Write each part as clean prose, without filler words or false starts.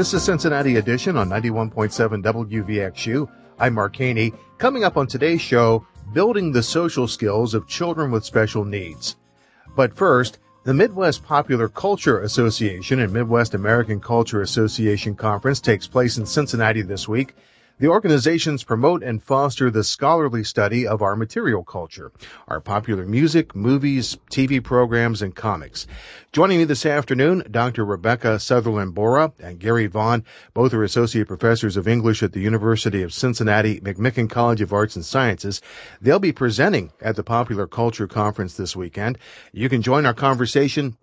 This is Cincinnati Edition on 91.7 WVXU. I'm Mark Haney. Coming up on today's show, building the social skills of children with special needs. But first, the Midwest Popular Culture Association and Midwest American Culture Association Conference takes place in Cincinnati this week. The organizations promote and foster the scholarly study of our material culture, our popular music, movies, TV programs, and comics. Joining me this afternoon, Dr. Rebecca Sutherland-Bora and Gary Vaughn. Both are associate professors of English at the University of Cincinnati McMicken College of Arts and Sciences. They'll be presenting at the Popular Culture Conference this weekend. You can join our conversation,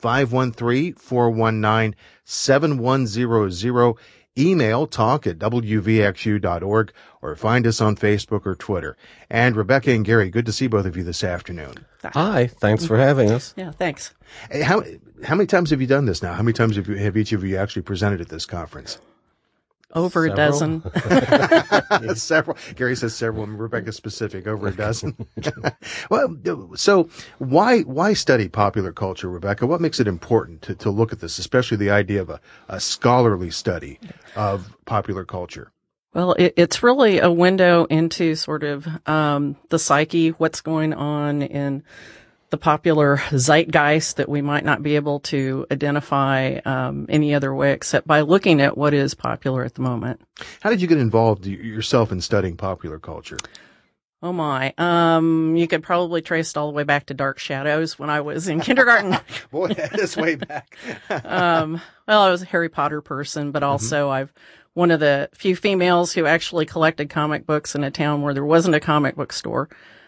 513-419-7100. Email talk@wvxu.org or find us on Facebook or Twitter. And Rebecca and Gary, good to see both of you this afternoon. Hi, thanks for having us. Yeah, thanks. Hey, how many times have you done this now? How many times have each of you actually presented at this conference? Over a dozen. Several. Gary says several. Rebecca's specific. Over a dozen. Well, so why study popular culture, Rebecca? What makes it important to look at this, especially the idea of a scholarly study of popular culture? Well, it's really a window into sort of the psyche, what's going on in the popular zeitgeist that we might not be able to identify any other way except by looking at what is popular at the moment. How did you get involved yourself in studying popular culture? Oh my. You could probably trace it all the way back to Dark Shadows when I was in kindergarten. Boy, that is way back. Well, I was a Harry Potter person, but also I've one of the few females who actually collected comic books in a town where there wasn't a comic book store.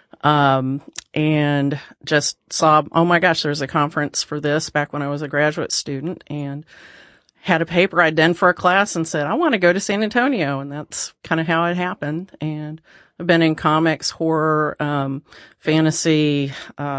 And just saw, oh my gosh, there's a conference for this back when I was a graduate student, and had a paper I'd done for a class and said, I want to go to San Antonio. And that's kind of how it happened. And I've been in comics, horror, fantasy,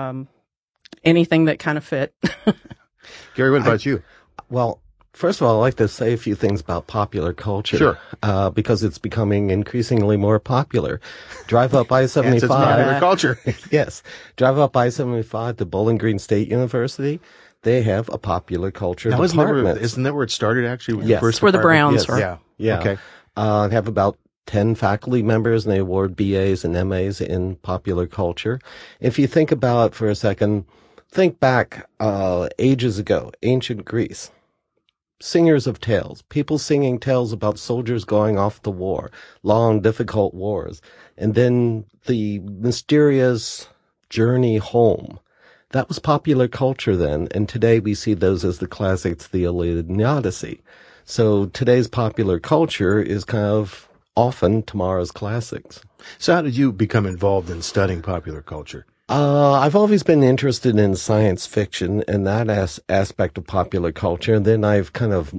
anything that kind of fit. Gary, what about you? Well, first of all, I'd like to say a few things about popular culture. Sure. Because it's becoming increasingly more popular. Drive up I-75. It's popular culture. Yes. Drive up I-75 to Bowling Green State University. They have a popular culture department. Isn't that where it started, actually? Yes. It's where the Browns are. Yeah. Yeah. Okay. They have about 10 faculty members, and they award BAs and MAs in popular culture. If you think about it for a second, think back ages ago, ancient Greece. Singers of tales, people singing tales about soldiers going off to war, long, difficult wars, and then the mysterious journey home. That was popular culture then, and today we see those as the classics, the Iliad and the Odyssey. So today's popular culture is kind of often tomorrow's classics. So how did you become involved in studying popular culture? I've always been interested in science fiction and that aspect of popular culture. And then I've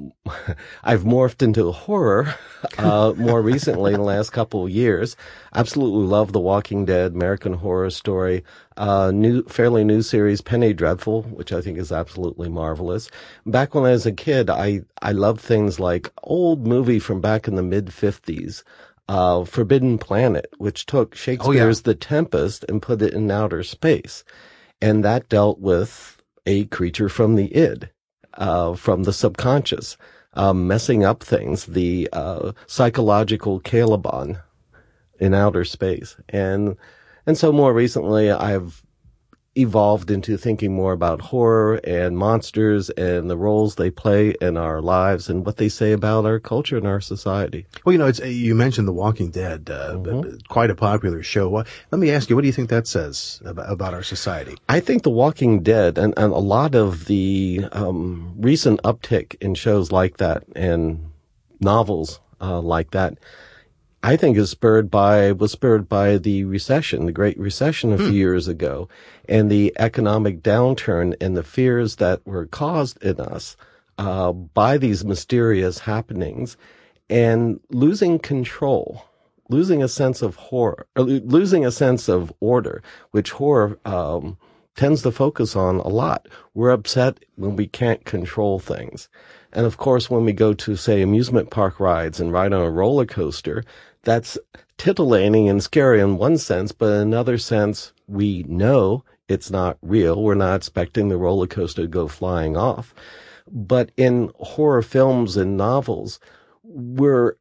morphed into horror, more recently in the last couple of years. Absolutely love The Walking Dead, American Horror Story, fairly new series, Penny Dreadful, which I think is absolutely marvelous. Back when I was a kid, I loved things like old movie from back in the mid-50s. Forbidden Planet, which took Shakespeare's The Tempest and put it in outer space. And that dealt with a creature from the id, from the subconscious, messing up things, the psychological Caliban in outer space. And so more recently, I've evolved into thinking more about horror and monsters and the roles they play in our lives and what they say about our culture and our society. Well, you mentioned The Walking Dead, quite a popular show. Let me ask you, what do you think that says about our society? I think The Walking Dead and a lot of the recent uptick in shows like that and novels like that, I think was spurred by the recession, the Great Recession a few years ago, and the economic downturn and the fears that were caused in us by these mysterious happenings, and losing control, losing a sense of horror, or losing a sense of order, which horror tends to focus on a lot. We're upset when we can't control things. And of course, when we go to, say, amusement park rides and ride on a roller coaster, that's titillating and scary in one sense, but in another sense, we know it's not real. We're not expecting the roller coaster to go flying off. But in horror films and novels, we're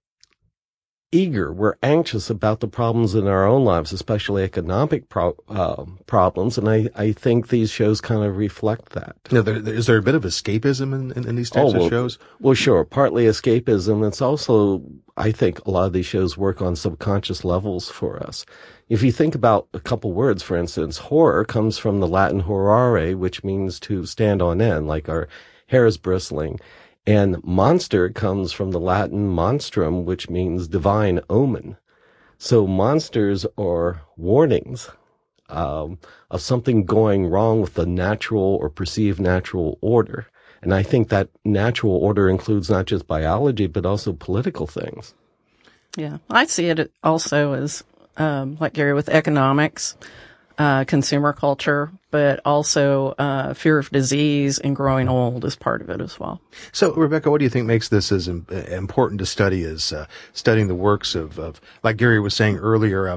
we're anxious about the problems in our own lives, especially economic problems. And I think these shows kind of reflect that. Now, is there a bit of escapism in these types of shows? Well, sure. Partly escapism. It's also, I think, a lot of these shows work on subconscious levels for us. If you think about a couple words, for instance, horror comes from the Latin horare, which means to stand on end, like our hair is bristling. And monster comes from the Latin monstrum, which means divine omen. So monsters are warnings of something going wrong with the natural or perceived natural order. And I think that natural order includes not just biology, but also political things. Yeah, I see it also as, like Gary, with economics, consumer culture, but also fear of disease and growing old is part of it as well. So, Rebecca, what do you think makes this as important to study as studying the works of, like Gary was saying earlier,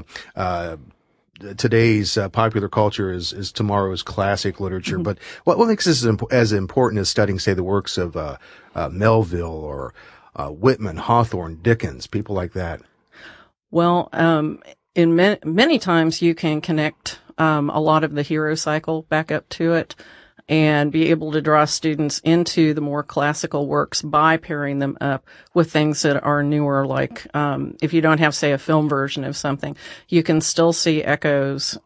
today's popular culture is tomorrow's classic literature. Mm-hmm. But what makes this as important as studying, say, the works of Melville or Whitman, Hawthorne, Dickens, people like that? Well, in many times you can connect a lot of the hero cycle back up to it and be able to draw students into the more classical works by pairing them up with things that are newer, like if you don't have, say, a film version of something, you can still see echoes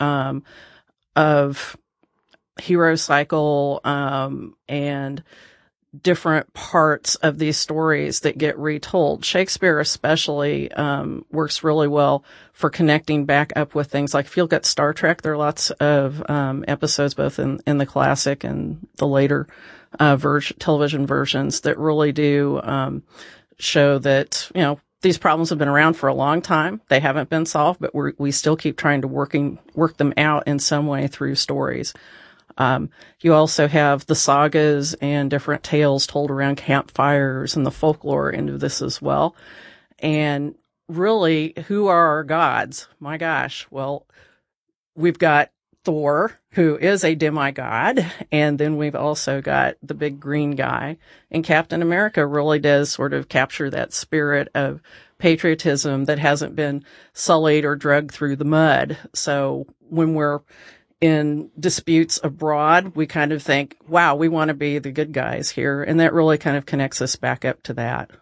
of hero cycle and different parts of these stories that get retold. Shakespeare especially works really well for connecting back up with things like, if you look at Star Trek, there are lots of episodes both in the classic and the later television versions that really do show that, you know, these problems have been around for a long time. They haven't been solved, but we still keep trying to work them out in some way through stories. You also have the sagas and different tales told around campfires and the folklore into this as well. And really, who are our gods? My gosh. Well, we've got Thor, who is a demigod, and then we've also got the big green guy. And Captain America really does sort of capture that spirit of patriotism that hasn't been sullied or dragged through the mud. So when we're in disputes abroad, we kind of think, wow, we want to be the good guys here. And that really kind of connects us back up to that.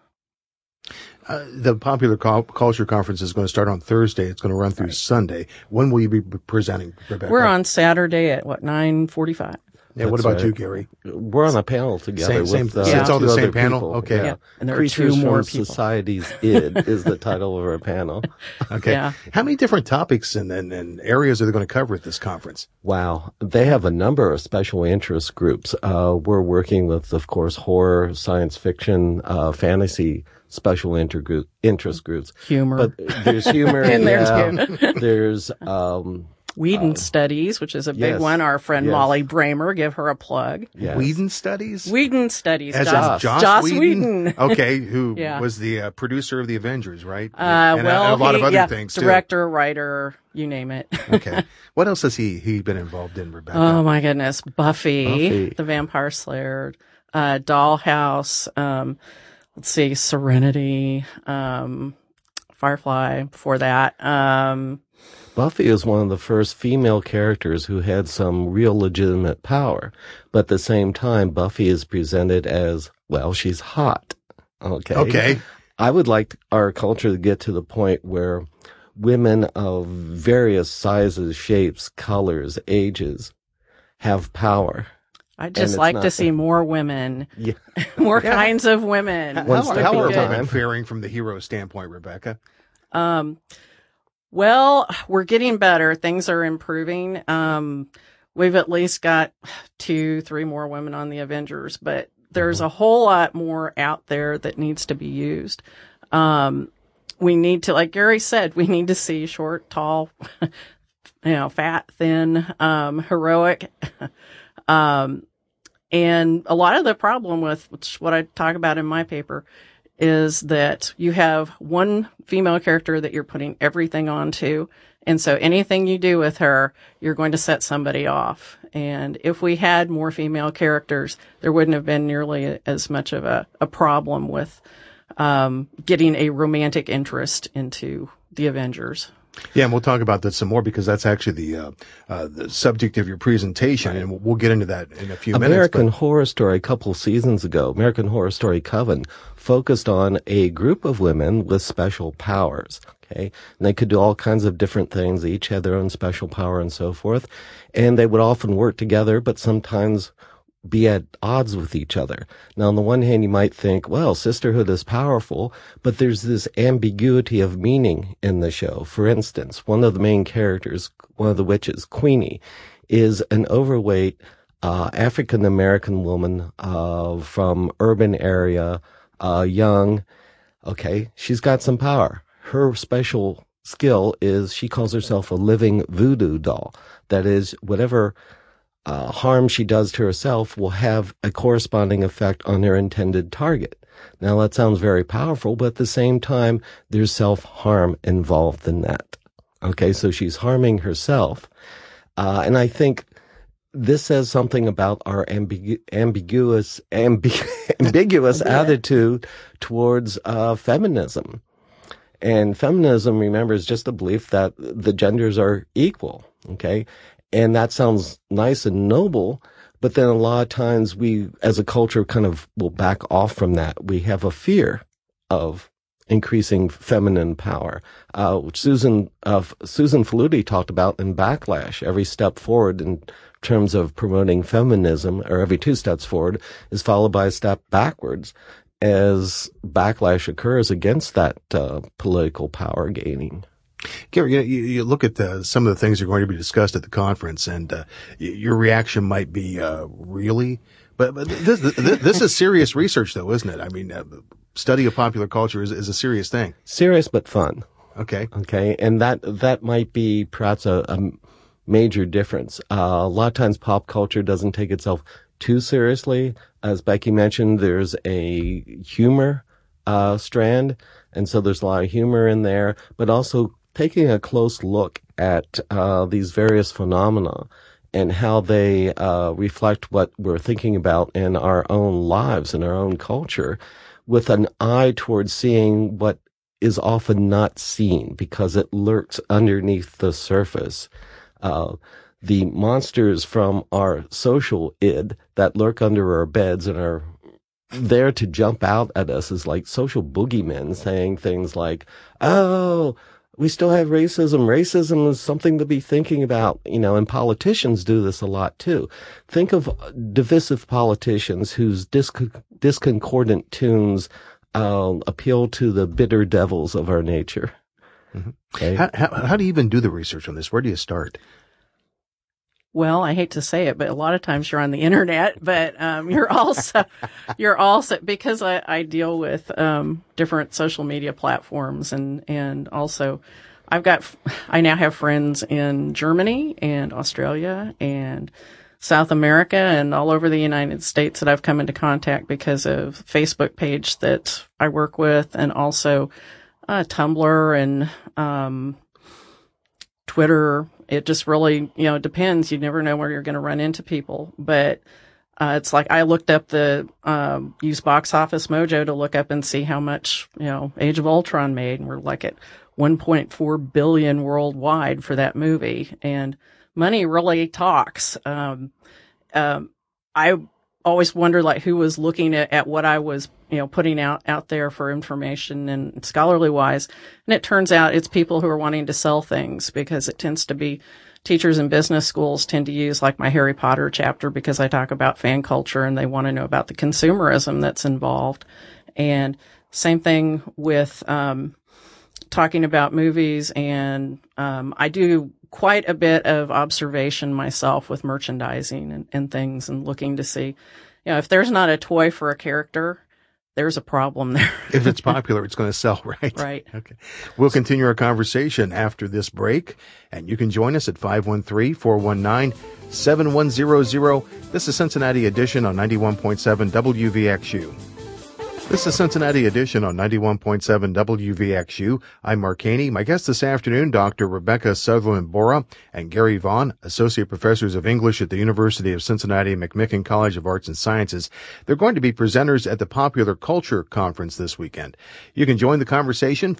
The Popular Culture Conference is going to start on Thursday. It's going to run through Sunday. When will you be presenting, Rebecca? We're on Saturday at 9:45. Yeah, what about you, Gary? We're on a panel together. It's all the same panel? People. Okay. Yeah. And there Creatures are two more from people. Society's id is the title of our panel. Okay. Yeah. How many different topics and areas are they going to cover at this conference? Wow. They have a number of special interest groups. We're working with, of course, horror, science fiction, fantasy special interest groups. Humor. But there's humor in there too. There's Whedon Studies, which is a big one. Our friend Molly Bramer, give her a plug. Yes. Whedon Studies? Whedon Studies. As Joss Whedon. Okay, who was the producer of the Avengers, right? And a lot of other things, too. Director, writer, you name it. Okay. What else has he been involved in, Rebecca? Oh, my goodness. Buffy, the Vampire Slayer, Dollhouse, let's see, Serenity, Firefly before that. Buffy is one of the first female characters who had some real legitimate power. But at the same time, Buffy is presented as, well, she's hot. Okay. I would like our culture to get to the point where women of various sizes, shapes, colors, ages have power. I'd just like to see more women, more kinds of women. How are women faring from the hero standpoint, Rebecca? Well, we're getting better. Things are improving. We've at least got 2-3 more women on the Avengers, but there's a whole lot more out there that needs to be used. We need to, like Gary said, we need to see short, tall, fat, thin, heroic. And a lot of the problem with, which what I talk about in my paper, is that you have one female character that you're putting everything onto. And so anything you do with her, you're going to set somebody off. And if we had more female characters, there wouldn't have been nearly as much of a problem with getting a romantic interest into the Avengers. Yeah, and we'll talk about that some more because that's actually the subject of your presentation, and we'll get into that in a few minutes. American Horror Story, a couple seasons ago, American Horror Story Coven, focused on a group of women with special powers. Okay, and they could do all kinds of different things. They each had their own special power and so forth, and they would often work together, but sometimes be at odds with each other. Now, on the one hand, you might think, well, sisterhood is powerful, but there's this ambiguity of meaning in the show. For instance, one of the main characters, one of the witches, Queenie, is an overweight African-American woman from urban area, young. Okay, she's got some power. Her special skill is she calls herself a living voodoo doll. That is, whatever harm she does to herself will have a corresponding effect on her intended target. Now, that sounds very powerful, but at the same time, there's self-harm involved in that. Okay, so she's harming herself. And I think this says something about our ambiguous attitude towards feminism. And feminism, remember, is just a belief that the genders are equal. Okay, and that sounds nice and noble, but then a lot of times we, as a culture, kind of will back off from that. We have a fear of increasing feminine power, which Susan Faludi talked about in Backlash. Every step forward in terms of promoting feminism, or every 2 steps forward, is followed by a step backwards as backlash occurs against that political power gaining. Gary, you look at some of the things that are going to be discussed at the conference, and your reaction might be really, but this is serious research, though, isn't it? I mean, study of popular culture is a serious thing. Serious but fun. Okay, and that might be perhaps a major difference. A lot of times, pop culture doesn't take itself too seriously. As Becky mentioned, there's a humor strand, and so there's a lot of humor in there, but also taking a close look at these various phenomena and how they reflect what we're thinking about in our own lives, in our own culture, with an eye towards seeing what is often not seen because it lurks underneath the surface. The monsters from our social id that lurk under our beds and are there to jump out at us is like social boogeymen saying things like, oh, we still have racism. Racism is something to be thinking about, and politicians do this a lot too. Think of divisive politicians whose discordant tunes appeal to the bitter devils of our nature. Mm-hmm. Okay? How do you even do the research on this? Where do you start? Well, I hate to say it, but a lot of times you're on the internet, but you're also because I deal with different social media platforms and also I now have friends in Germany and Australia and South America and all over the United States that I've come into contact because of Facebook page that I work with, and also Tumblr and Twitter. It just really, it depends. You never know where you're going to run into people. But it's like I looked up used Box Office Mojo to look up and see how much, Age of Ultron made. And we're like at 1.4 billion worldwide for that movie. And money really talks. I always wondered like who was looking at what I was, putting out there for information and scholarly wise. And it turns out it's people who are wanting to sell things, because it tends to be teachers in business schools tend to use like my Harry Potter chapter because I talk about fan culture and they want to know about the consumerism that's involved. And same thing with, talking about movies. And, I do quite a bit of observation myself with merchandising and things, and looking to see, if there's not a toy for a character, there's a problem there. If it's popular, it's going to sell, right? Right. Okay. We'll continue our conversation after this break, and you can join us at 513-419-7100. This is Cincinnati Edition on 91.7 WVXU. This is Cincinnati Edition on 91.7 WVXU. I'm Mark Haney. My guest this afternoon, Dr. Rebecca Sutherland Borah and Gary Vaughn, Associate Professors of English at the University of Cincinnati McMicken College of Arts and Sciences. They're going to be presenters at the Popular Culture Conference this weekend. You can join the conversation,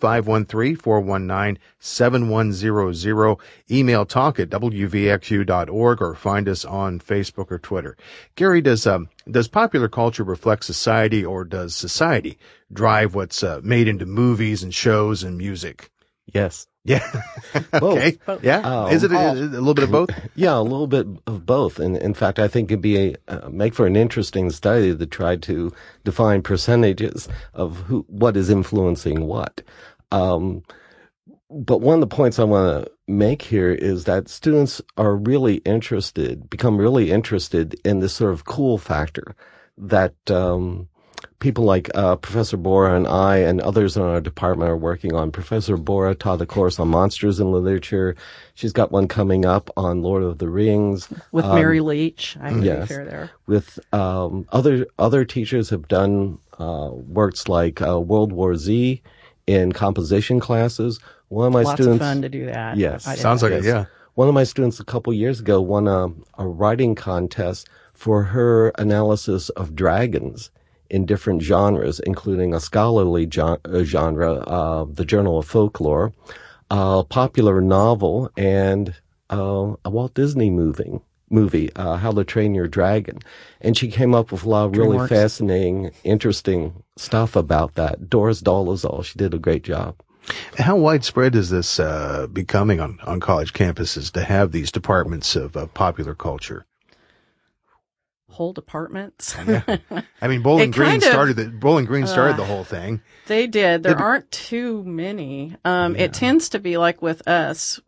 513-419-7100. Email talk at wvxu.org or find us on Facebook or Twitter. Gary, does popular culture reflect society, or does society drive what's made into movies and shows and music? Yes. Yeah. Okay. Yeah. Is it a little bit of both? Yeah, a little bit of both. And in fact, I think it'd be make for an interesting study to try to define percentages of what is influencing what. But one of the points I want to make here is that students are become really interested in this sort of cool factor that people like Professor Borah and I and others in our department are working on. Professor Borah taught a course on monsters in literature. She's got one coming up on Lord of the Rings. With Mary Leach, I can yes, be fair there. With other teachers have done works like World War Z in composition classes. One of my Lots students, of fun to do that. Yes. Sounds like it, yeah. One of my students a couple years ago won a writing contest for her analysis of dragons in different genres, including a scholarly genre, the Journal of Folklore, a popular novel, and a Walt Disney movie, How to Train Your Dragon. And she came up with a lot of really fascinating, interesting stuff about that. Doris Dolezal, she did a great job. How widespread is this becoming on college campuses to have these departments of popular culture? Whole departments. Yeah. I mean, Bowling Green started the whole thing. They did. There aren't too many. It tends to be like with us.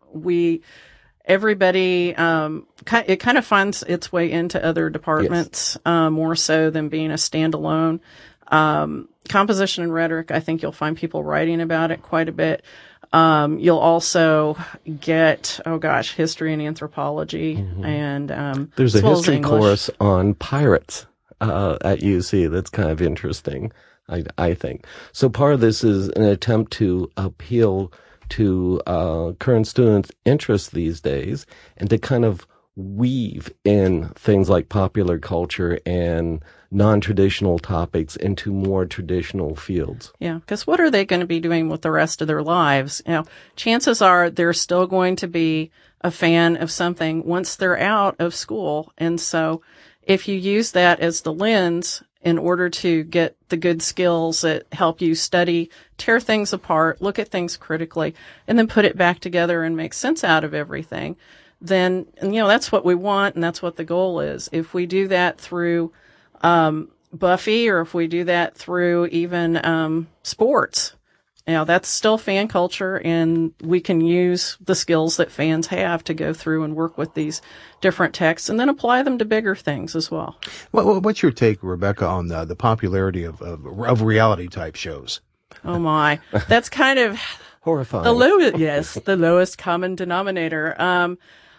Everybody, it kind of finds its way into other departments, more so than being a standalone. Composition and rhetoric, I think you'll find people writing about it quite a bit. You'll also get, history and anthropology, and there's a history course on pirates at UC that's kind of interesting, I think. So part of this is an attempt to appeal to current students' interests these days, and to kind of weave in things like popular culture and non-traditional topics into more traditional fields. Yeah, because what are they going to be doing with the rest of their lives? Chances are they're still going to be a fan of something once they're out of school. And so if you use that as the lens in order to get the good skills that help you study, tear things apart, look at things critically, and then put it back together and make sense out of everything, then, that's what we want, and that's what the goal is. If we do that through Buffy, or if we do that through even sports, that's still fan culture, and we can use the skills that fans have to go through and work with these different texts and then apply them to bigger things as well. What's your take, Rebecca, on the popularity of reality type shows? Oh my, that's kind of horrifying. The lowest common denominator.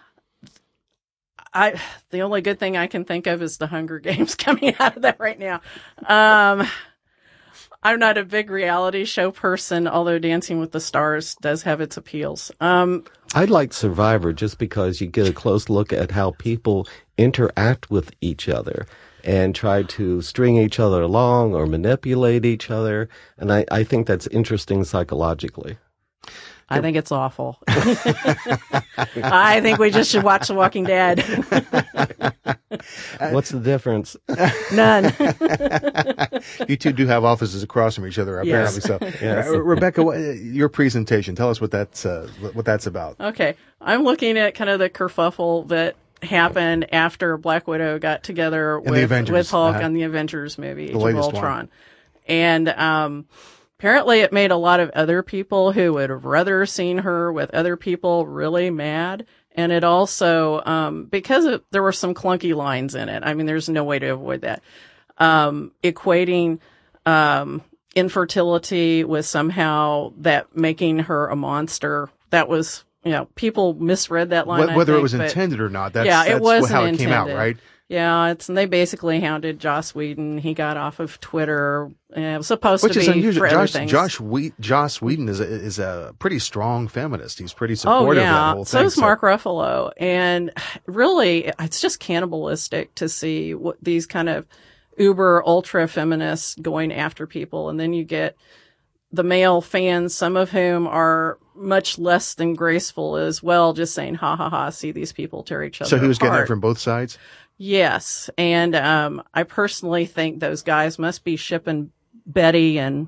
The only good thing I can think of is the Hunger Games coming out of that right now. I'm not a big reality show person, although Dancing with the Stars does have its appeals. I like Survivor just because you get a close look at how people interact with each other and try to string each other along or manipulate each other. And I think that's interesting psychologically. I think it's awful. I think we just should watch The Walking Dead. What's the difference? None. You two do have offices across from each other, apparently. Yes. So, Yes. Rebecca, your presentation. Tell us what that's about. Okay, I'm looking at kind of the kerfuffle that happened after Black Widow got together with Hulk on the Avengers movie, Age of Ultron, and apparently it made a lot of other people who would have rather seen her with other people really mad. And it also, because there were some clunky lines in it. I mean, there's no way to avoid that. Equating, infertility with somehow that making her a monster. That was, people misread that line. Whether it was intended or not. That's it wasn't how it intended. came out, right? Yeah, and they basically hounded Joss Whedon. He got off of Twitter. It was supposed Which to is be unusual. for other things. Joss Whedon is a pretty strong feminist. He's pretty supportive of that whole thing. So is Mark Ruffalo. And really, it's just cannibalistic to see what these kind of uber ultra feminists going after people. And then you get the male fans, some of whom are much less than graceful as well, just saying, ha ha ha, see these people tear each other apart. So he was getting it from both sides? Yes. And I personally think those guys must be shipping Betty and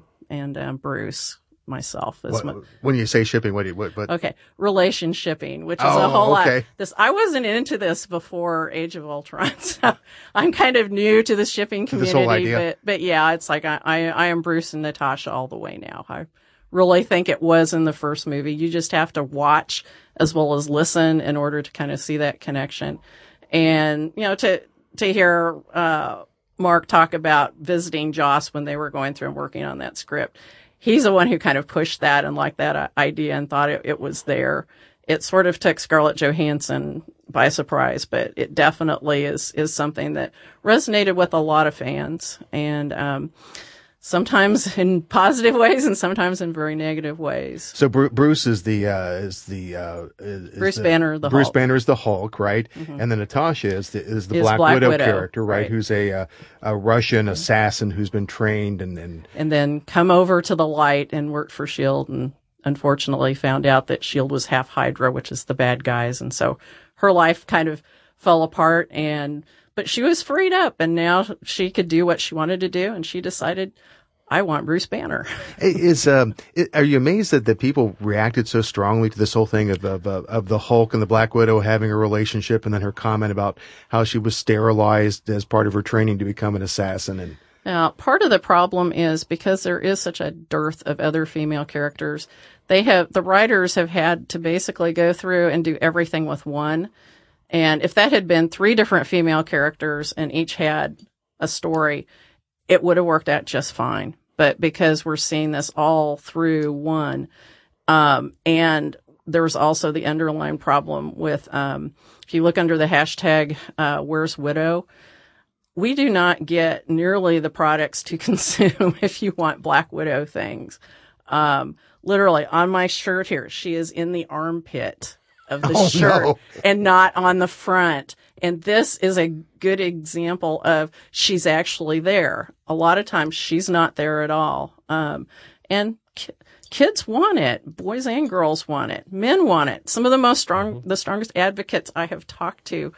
Bruce myself. When you say shipping, what? Okay. Relationshipping, which is a whole lot. I wasn't into this before Age of Ultron, so I'm kind of new to the shipping community. This whole idea. But yeah, it's like I am Bruce and Natasha all the way now. I really think it was in the first movie. You just have to watch as well as listen in order to kind of see that connection. And, to hear Mark talk about visiting Joss when they were going through and working on that script, he's the one who kind of pushed that and liked that idea and thought it was there. It sort of took Scarlett Johansson by surprise, but it definitely is something that resonated with a lot of fans. And, sometimes in positive ways and sometimes in very negative ways. So Bruce is Bruce Banner, the Bruce Hulk. Banner is the Hulk, right? Mm-hmm. And then Natasha is the Black Widow character, right? Who's a Russian assassin who's been trained and then come over to the light and worked for S.H.I.E.L.D. and unfortunately found out that S.H.I.E.L.D. was half Hydra, which is the bad guys. And so her life kind of fell apart but she was freed up and now she could do what she wanted to do. And she decided, I want Bruce Banner. Are you amazed that people reacted so strongly to this whole thing of the Hulk and the Black Widow having a relationship, and then her comment about how she was sterilized as part of her training to become an assassin? And now, part of the problem is because there is such a dearth of other female characters, the writers have had to basically go through and do everything with one. And if that had been 3 different female characters and each had a story, it would have worked out just fine. But because we're seeing this all through one, and there's also the underlying problem with, if you look under the hashtag, Where's Widow, we do not get nearly the products to consume if you want Black Widow things. Literally on my shirt here, she is in the armpit of the shirt and not on the front. And this is a good example of she's actually there. A lot of times she's not there at all. And kids want it. Boys and girls want it. Men want it. Some of the strongest advocates I have talked to,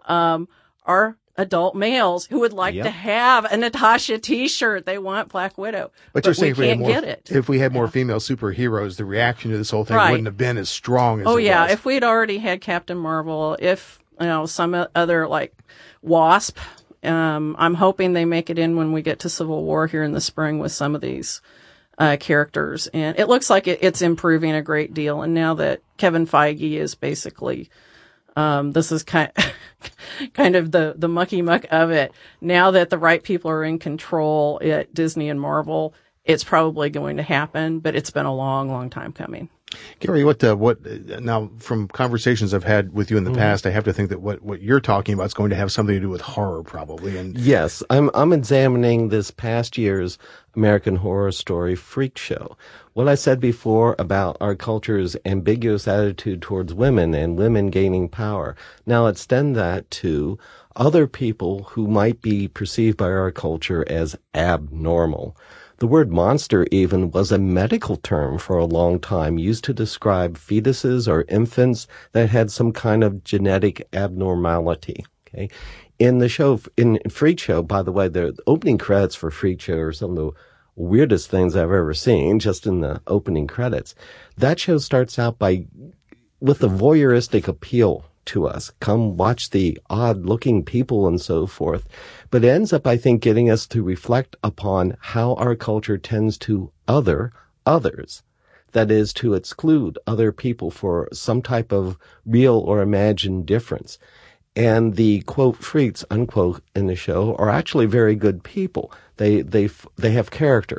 are adult males who would like to have a Natasha t-shirt. They want Black Widow. But you're saying if we had more female superheroes, the reaction to this whole thing wouldn't have been as strong as it was. If we'd already had Captain Marvel, if, some other like Wasp, I'm hoping they make it in when we get to Civil War here in the spring with some of these characters. And it looks like it's improving a great deal. And now that Kevin Feige is basically this is kind of the mucky muck of it. Now that the right people are in control at Disney and Marvel, it's probably going to happen, but it's been a long, long time coming. Gary, what now from conversations I've had with you in the past, I have to think that what you're talking about is going to have something to do with horror probably. And yes, I'm examining this past year's American Horror Story Freak Show. What I said before about our culture's ambiguous attitude towards women and women gaining power. Now extend that to other people who might be perceived by our culture as abnormal. The word monster even was a medical term for a long time used to describe fetuses or infants that had some kind of genetic abnormality. Okay. In the show, in Freak Show, by the way, the opening credits for Freak Show are some of the weirdest things I've ever seen, just in the opening credits. That show starts out with a voyeuristic appeal to us. Come watch the odd-looking people and so forth. But it ends up, I think, getting us to reflect upon how our culture tends to other others. That is, to exclude other people for some type of real or imagined difference. And the, quote, freaks, unquote, in the show are actually very good people. They have character.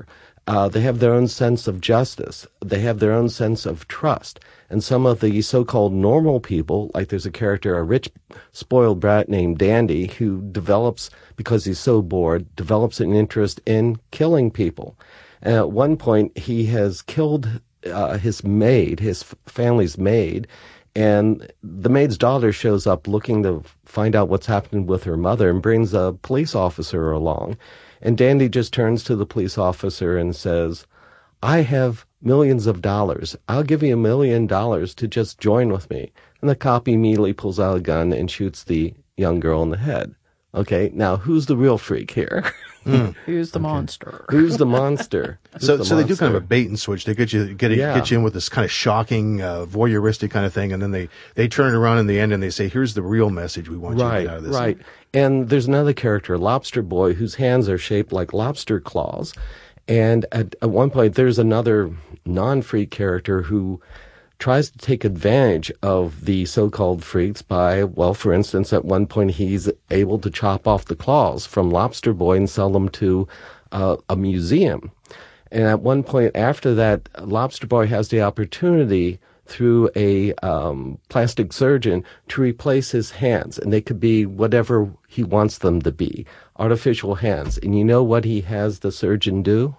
They have their own sense of justice. They have their own sense of trust. And some of the so-called normal people, like there's a character, a rich, spoiled brat named Dandy, who develops, because he's so bored, develops an interest in killing people. And at one point, he has killed his maid, his family's maid, and the maid's daughter shows up looking to find out what's happened with her mother and brings a police officer along. And Dandy just turns to the police officer and says, I have millions of dollars. I'll give you $1 million to just join with me. And the cop immediately pulls out a gun and shoots the young girl in the head. Okay, now who's the real freak here? Who's the monster? Who's the monster? So they do kind of a bait and switch. They get you in with this kind of shocking, voyeuristic kind of thing, and then they turn it around in the end and they say, "Here's the real message we want you to get out of this." Right. And there's another character, Lobster Boy, whose hands are shaped like lobster claws. And at one point, there's another non-freak character who tries to take advantage of the so-called freaks by, well, for instance, at one point he's able to chop off the claws from Lobster Boy and sell them to a museum. And at one point after that, Lobster Boy has the opportunity through a plastic surgeon to replace his hands, and they could be whatever he wants them to be, artificial hands. And you know what he has the surgeon do?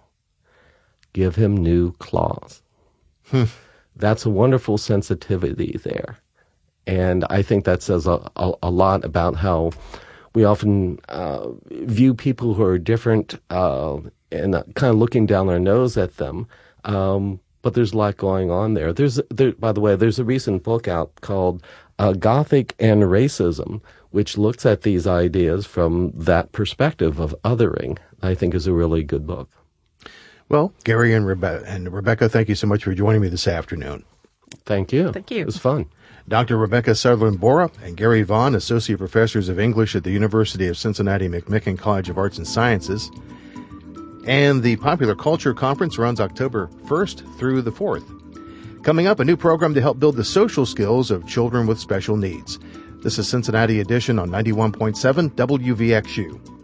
Give him new claws. That's a wonderful sensitivity there. And I think that says a lot about how we often view people who are different and kind of looking down our nose at them. But there's a lot going on there. By the way, there's a recent book out called Gothic and Racism, which looks at these ideas from that perspective of othering. I think is a really good book. Well, Gary and Rebecca, thank you so much for joining me this afternoon. Thank you. Thank you. It was fun. Dr. Rebecca Sutherland Bora and Gary Vaughn, Associate Professors of English at the University of Cincinnati McMicken College of Arts and Sciences. And the Popular Culture Conference runs October 1st through the 4th. Coming up, a new program to help build the social skills of children with special needs. This is Cincinnati Edition on 91.7 WVXU.